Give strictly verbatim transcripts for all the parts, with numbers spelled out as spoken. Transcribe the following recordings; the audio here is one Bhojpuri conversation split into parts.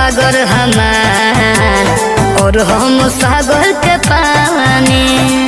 सागर हमार और हम सागर के पानी।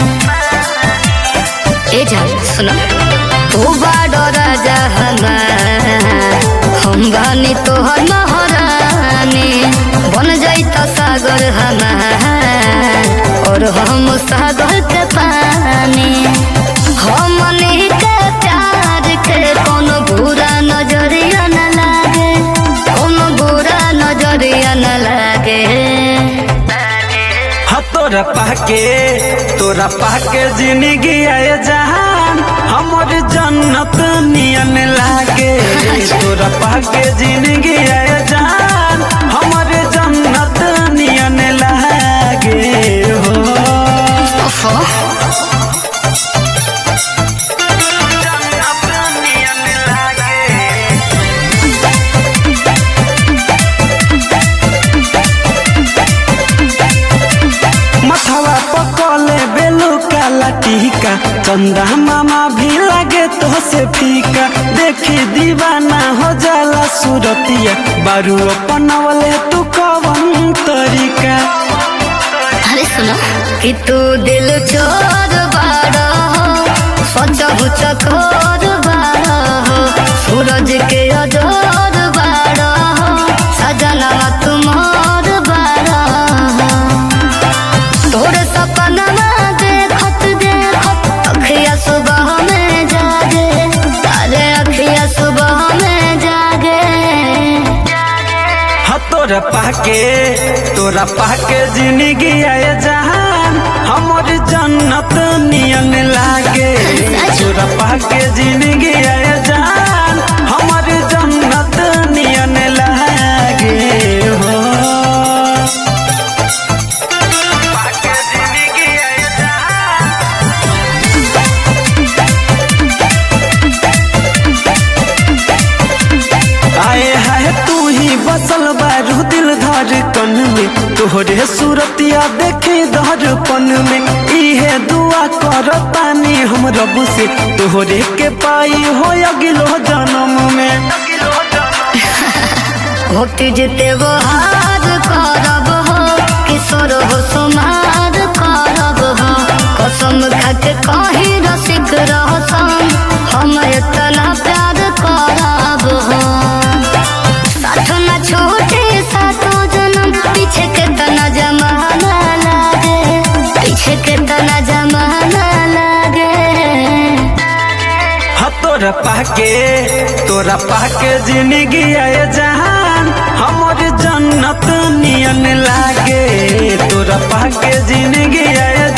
ए जान सुनो, तू बाड़ो राजा हमार हम बानी तोहर महारानी। बन जाइता सागर हमार और हम सागर के पानी। हमनी के प्यार के कोनो बुरा नजरिया न लागे, कोनो बुरा नजरिया न लागे। हाँ तोरा पाके तोरा पाके जिंदगी आए जहान हमर जन्नत नियन लागे। तोरा पाके जिंदगी आए जहान हमर जन्नत नियन लागे हो। मथवा पकले बेलू काला टीका, चंदा मामा भी लगे तो से फीका। देखी दीवाना हो जाला सूरतिया, बारू अपनवले तू कवन तरीका। अरे सुनो कि तू दिल चोर बाड़ा हो, सचहु चकोर बाड़ा हो, सूरज के अजोर बाड़ा हो, सजनवा तुम्हार बाड़ा हो। तोरे सपनवा देखत देखत अखिया सुबह में जागे, अरे अखिया सुबह में जागे। हाँ तोरा पाके तोरा पाके जिंदगी आए जहान हमर जन्नत नियन लागे। तोरा पाके जिंदगी आए जहान हमर जन्नत नियन लागे हो। आए है तू ही बसल बारू दिल धड़कन में, तोहरे सूरतिया देखे दर्पण में। इहे दुआ करतानी हम रब से, तोहरे के पाई हो अगिलो जन्म में। होट जिते वो हार करब हो, किशोर हो सुमार करब हो। कसम खाके कहीं रसिक रहसन, हम इतना प्यार करब हो। साथ न छूटे सातों जन्म, पीछे के तना जमाना लागे, पीछे के तना जमाना लागे। हाँ तोरा पाके तोरा पाके जिंदगी आए जहान हमर जन्नत नियन लागे। तोरा पाके जिंदगी आए